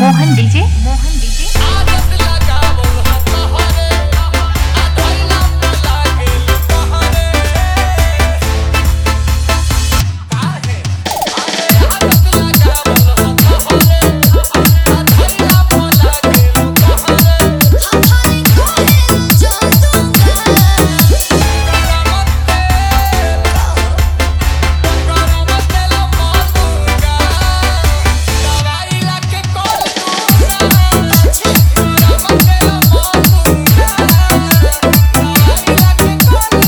Mohan DJ Mohan DJ आदत लगावल ह तोहरे अधैला पे लागेल तोहरे काहे अरे आदत लगावल ह तोहरे अधैला पे लागेल तोहरे हमारे कोहे जो दूंगा करमत तेला मारूंगा दवाई लाके कोल दूंगा करमत तेला मारूंगा दवाई लाके कोल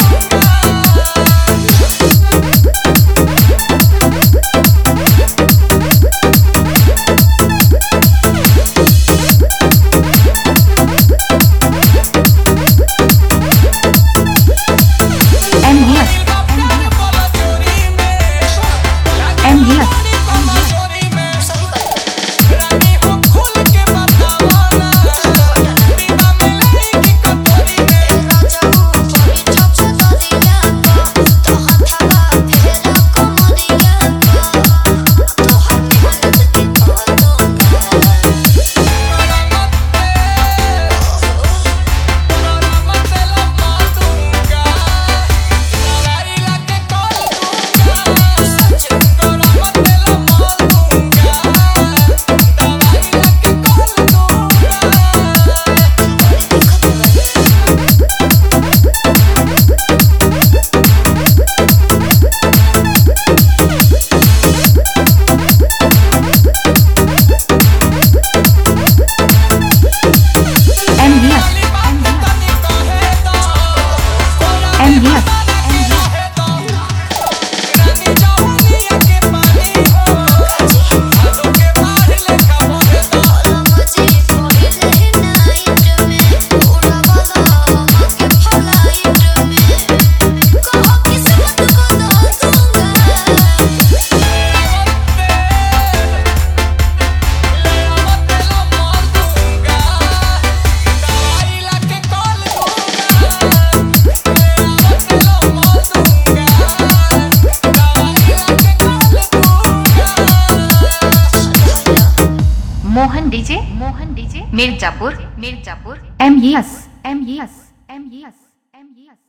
एमजीएस दूंगा बोला चोरी में एमजीएस बोला चोरी में सही बात रानी हो खुल के बतावा ना दीवा में लड़की कटोरी में राजा ऊपरी छछ दरिया को तो हथवा फेरा कोमरिया को तो हर हालत के खोल दूंगा करमत तेला मारूंगा दवाई लाके कोल दूंगा करमत तेला मारूंगा दवाई लाके कोल दूंगा एमजीएस वाली बात तनी कहे दो एमजीएस कहे दो रानी जवानिया के पानी हो आलू के बाढ़ लेखा बहे दो मुझे कोई रहे नाइट में उड़ा वाला के फ्लाइट में कहो किस्मत को दो दूंगा दवाई लाके कोल दूंगा दवाई लाके कोल दूंगा Mohan DJ Mirzapur MGS MGS MGS MGS